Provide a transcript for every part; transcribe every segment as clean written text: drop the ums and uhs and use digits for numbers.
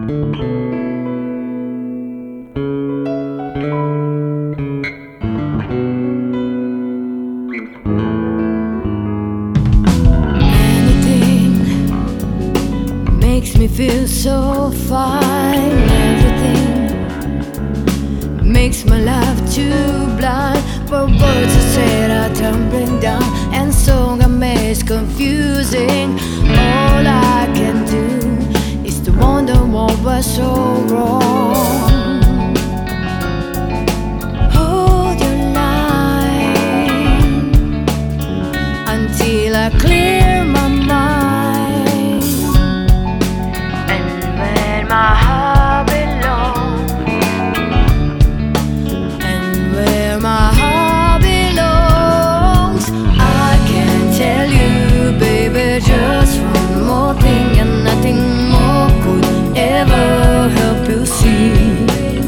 Makes me feel so fine. Everything makes my life too blind. For words I said are tumbling down, and song I made is confusing. All I can do is to wonder what was so wrong. Hold your line until I clear my mind. My heart belongs, and where my heart belongs, I can tell you, baby, just one more thing, and nothing more could ever help you see.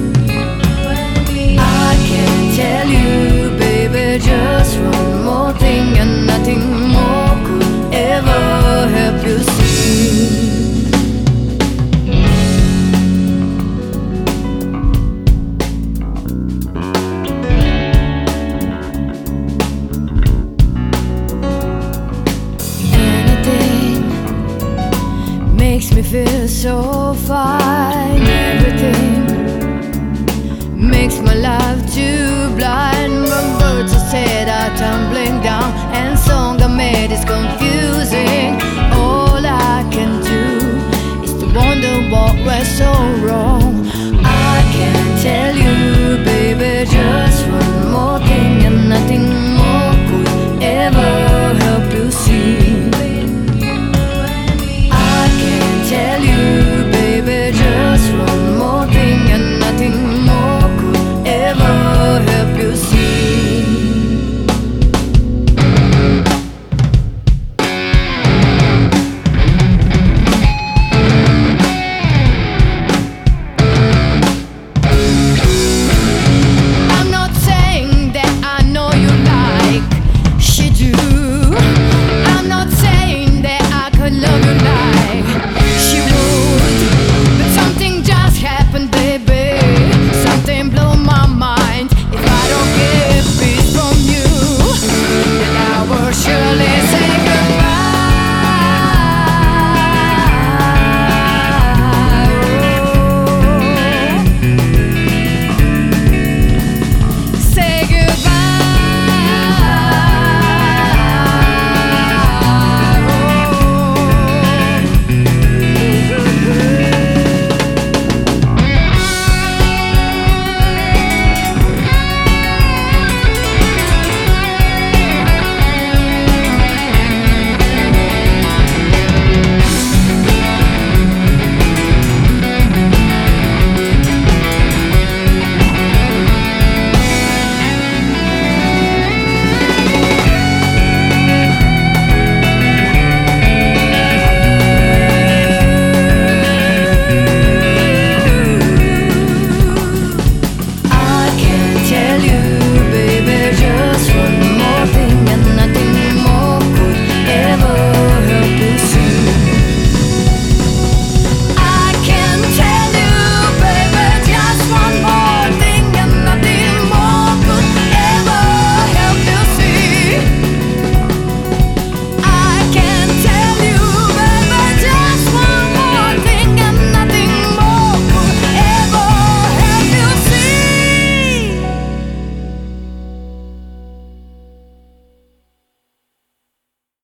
I can tell you, baby, just one more thing, and nothing more could ever help you see. Makes me feel so fine. Everything makes my life too blind. But words I said are tumbling down, and song I made is confusing. All I can do is to wonder what went so wrong. I can't tell you,